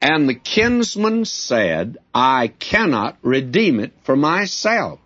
And the kinsman said, I cannot redeem it for myself,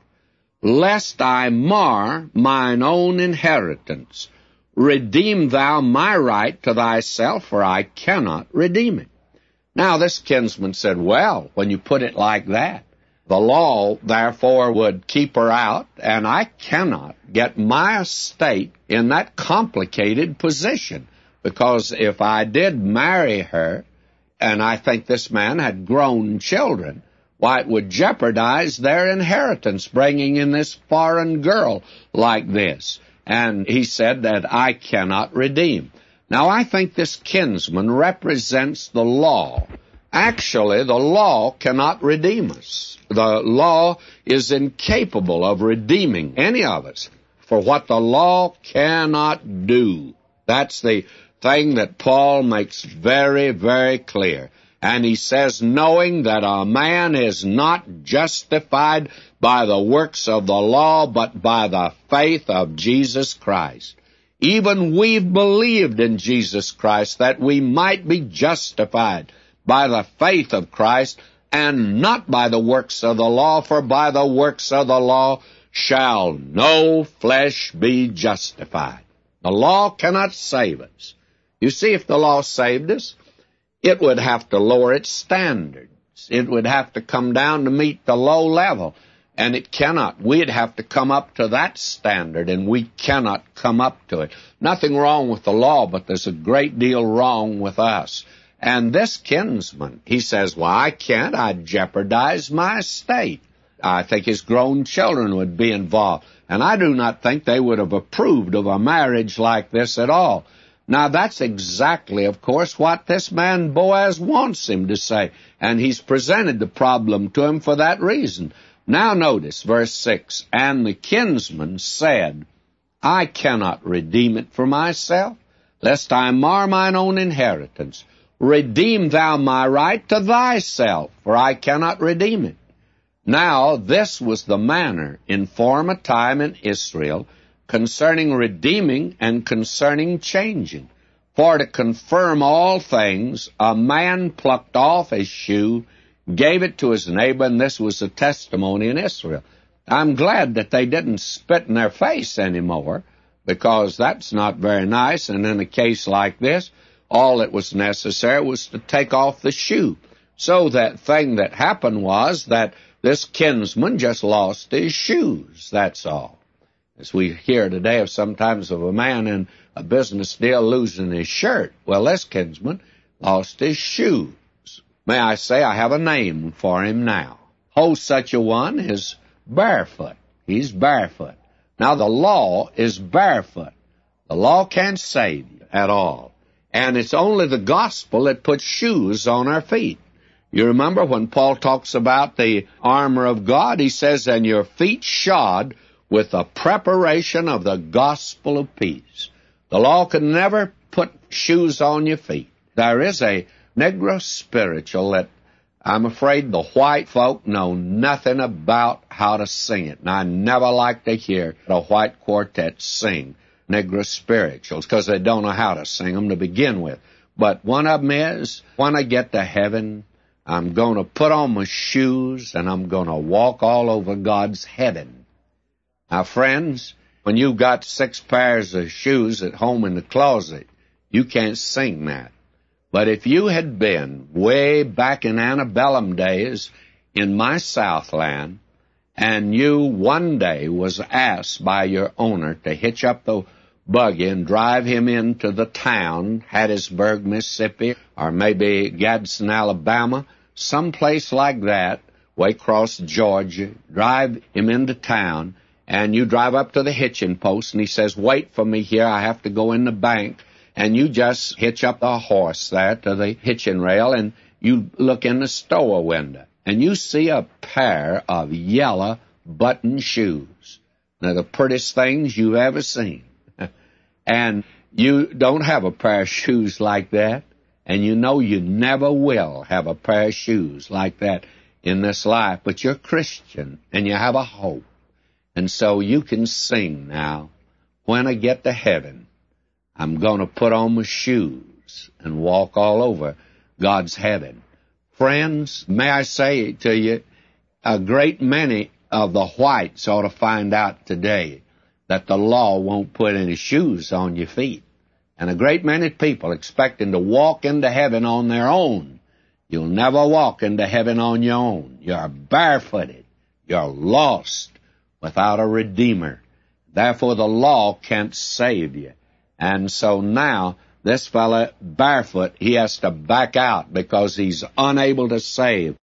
lest I mar mine own inheritance. Redeem thou my right to thyself, for I cannot redeem it. Now this kinsman said, well, when you put it like that, the law, therefore, would keep her out, and I cannot get my estate in that complicated position, because if I did marry her, and I think this man had grown children, why, it would jeopardize their inheritance, bringing in this foreign girl like this. And he said that I cannot redeem. Now, I think this kinsman represents the law. Actually, the law cannot redeem us. The law is incapable of redeeming any of us for what the law cannot do. That's the thing that Paul makes very, very clear. And he says, knowing that a man is not justified by the works of the law, but by the faith of Jesus Christ. Even we've believed in Jesus Christ that we might be justified by the faith of Christ, and not by the works of the law, for by the works of the law shall no flesh be justified. The law cannot save us. You see, if the law saved us, it would have to lower its standards. It would have to come down to meet the low level, and it cannot. We'd have to come up to that standard, and we cannot come up to it. Nothing wrong with the law, but there's a great deal wrong with us. And this kinsman, he says, well, I can't. I'd jeopardize my estate. I think his grown children would be involved, and I do not think they would have approved of a marriage like this at all. Now, that's exactly, of course, what this man Boaz wants him to say, and he's presented the problem to him for that reason. Now notice, verse 6, and the kinsman said, I cannot redeem it for myself, lest I mar mine own inheritance. Redeem thou my right to thyself, for I cannot redeem it. Now, this was the manner in former time in Israel concerning redeeming and concerning changing. For to confirm all things, a man plucked off his shoe, gave it to his neighbor, and this was a testimony in Israel. I'm glad that they didn't spit in their face anymore, because that's not very nice, and in a case like this, all that was necessary was to take off the shoe. So that thing that happened was that this kinsman just lost his shoes, that's all. As we hear today of sometimes of a man in a business deal losing his shirt. Well, this kinsman lost his shoes. May I say, I have a name for him now. Oh, such a one is barefoot. He's barefoot. Now, the law is barefoot. The law can't save you at all. And it's only the gospel that puts shoes on our feet. You remember when Paul talks about the armor of God, he says, and your feet shod with the preparation of the gospel of peace. The law can never put shoes on your feet. There is a Negro spiritual that I'm afraid the white folk know nothing about how to sing it. And I never like to hear a white quartet sing Negro spirituals because they don't know how to sing them to begin with. But one of them is, when I get to heaven, I'm going to put on my shoes and I'm going to walk all over God's heaven. Now, friends, when you've got 6 pairs of shoes at home in the closet, you can't sing that. But if you had been way back in antebellum days in my Southland, and you one day was asked by your owner to hitch up the buggy and drive him into the town, Hattiesburg, Mississippi, or maybe Gadsden, Alabama, someplace like that, way across Georgia, drive him into town, and you drive up to the hitching post, and he says, wait for me here, I have to go in the bank. And you just hitch up the horse there to the hitching rail, and you look in the store window, and you see a pair of yellow button shoes. They're the prettiest things you've ever seen. And you don't have a pair of shoes like that, and you know you never will have a pair of shoes like that in this life, but you're Christian, and you have a hope. And so you can sing now, when I get to heaven, I'm going to put on my shoes and walk all over God's heaven. Friends, may I say to you, a great many of the whites ought to find out today that the law won't put any shoes on your feet. And a great many people expecting to walk into heaven on their own. You'll never walk into heaven on your own. You're barefooted. You're lost without a Redeemer. Therefore, the law can't save you. And so now, this fella, barefoot, he has to back out because he's unable to save.